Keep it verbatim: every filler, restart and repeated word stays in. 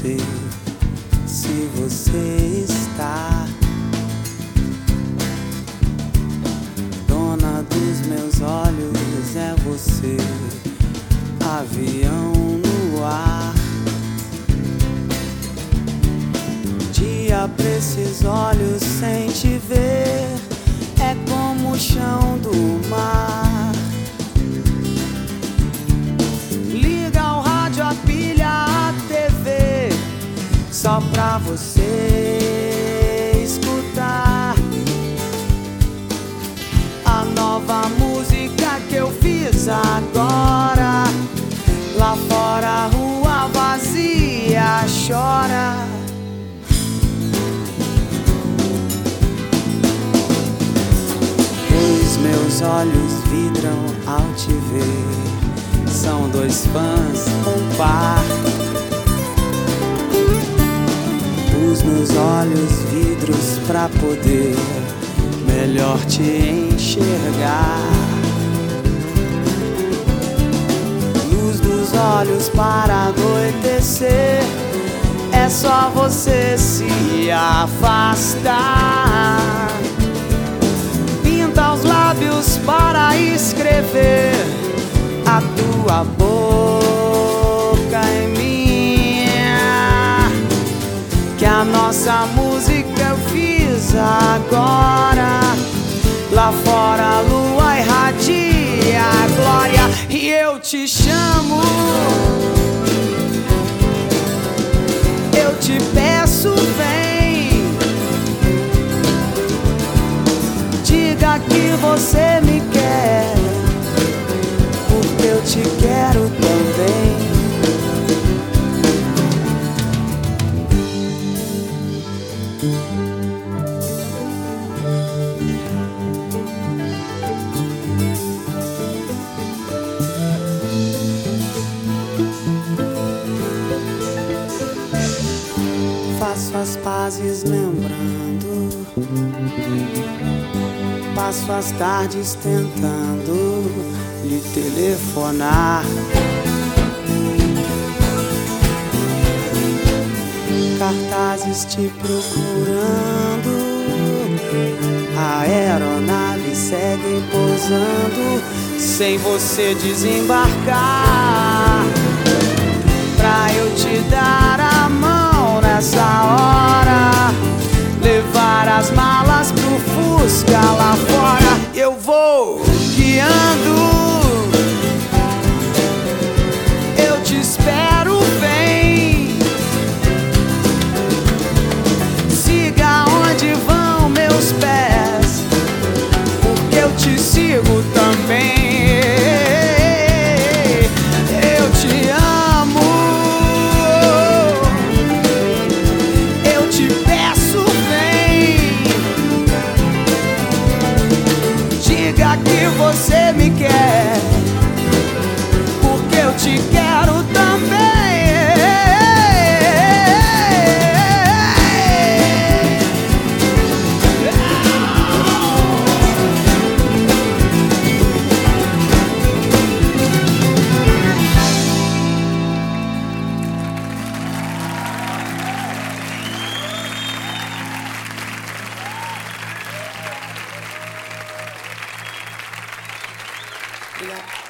você, se você está dona dos meus olhos, é você, avião no ar. Dia pra esses olhos sem te ver é como o chão do mar. Liga o rádio, a pilha, a T V, só pra você escutar a nova música que eu fiz agora. Lá fora a rua vazia chora. Os meus olhos vidram ao te ver, são dois fãs, um par. Os meus olhos vidros pra poder melhor te enxergar. Luz dos olhos para anoitecer, é só você se afastar. Pinta os lábios para escrever a tua boca em minha, que a nossa música eu fiz agora. Lá fora a lua irradia a glória e eu te chamo, eu te peço, vem. Diga que você me quer, porque eu te quero também. Faço as pazes lembrando, passo as tardes tentando lhe telefonar. Cartazes te procurando, aeronaves seguem pousando sem você desembarcar. Pra eu te dar a mão nessa hora, levar as malas pro Fusca lá fora, eu vou guiando, eu te espero, vem. Siga onde vão meus pés, porque eu te sigo também. Eu te amo, eu te peço, vem. Diga que você me quer, porque eu te quero também. Obrigado.